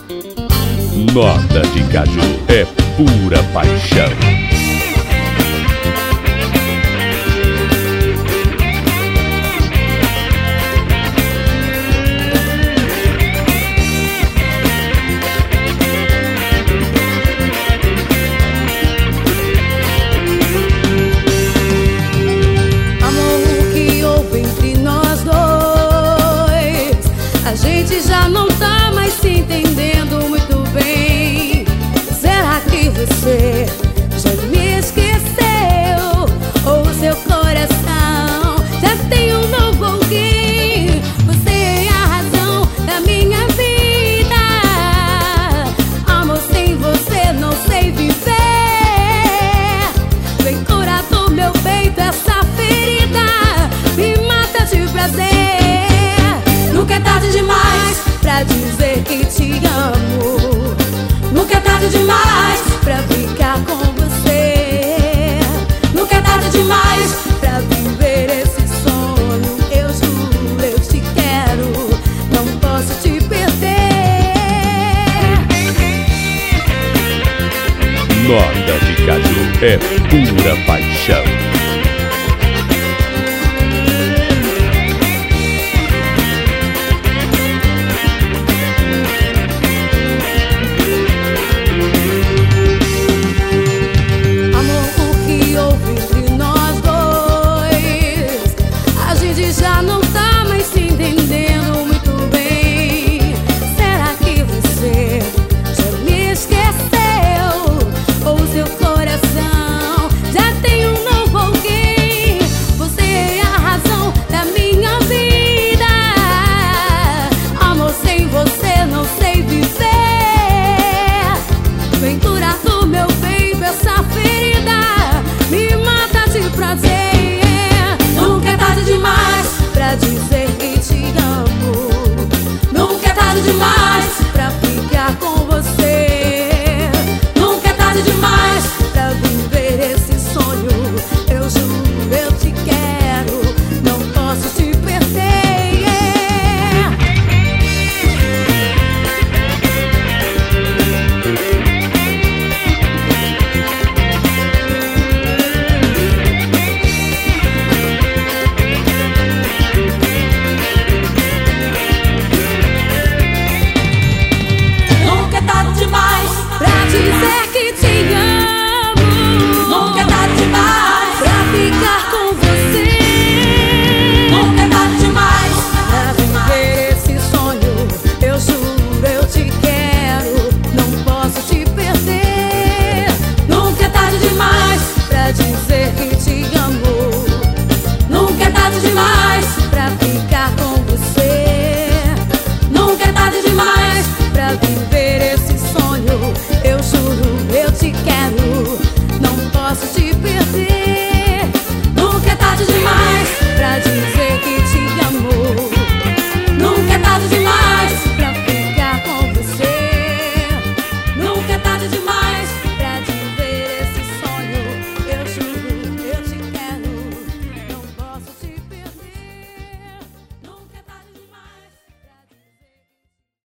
Nota de Caju é pura paixão. Amor, o que houve entre nós dois? A gente já não tá mais se entendendo muito bem. Será que você já me esqueceu? Ou seu coração já tem um novo alguém? Você é a razão da minha vida. Amor, sem você não sei viver. Vem curar do meu peito essa ferida, me mata de prazer. Nunca é tarde demais pra dizer que te amo. Nunca é tarde demais pra ficar com você. Nunca é tarde demais pra viver esse sonho. Eu juro, eu te quero, não posso te perder. Nota de Caju é pura paixão. Amor, o que houve entre nós dois? A gente já não tá mais se entendendo muito bem. Será que você já me esqueceu? Ou seu coração já tem um novo alguém? Você é a razão da minha vida. Amor, sem você não sei viver. Vem curar do meu peito essa ferida, me mata de prazer. Nunca é tarde demais pra dizer que te amo. Nunca é tarde demais pra ficar com você. Nunca é tarde demais pra viver esse sonho. Eu juro, eu te quero, não posso te perder. Nunca é tarde demais pra dizer que te amo. Nunca é tarde demais pra ficar com você. Nunca é tarde demais pra viver esse sonho. Eu juro, eu te quero, não posso te perder. Nunca é tarde demais pra dizer que te amo. Nunca é tarde demais pra ficar com você. Nunca é tarde demais pra viver esse sonho. Eu juro, eu te quero, não posso te perder. Nunca é tarde demais pra dizer que te amo. Nunca é tarde demais pra ficar com você. Nunca é tarde demais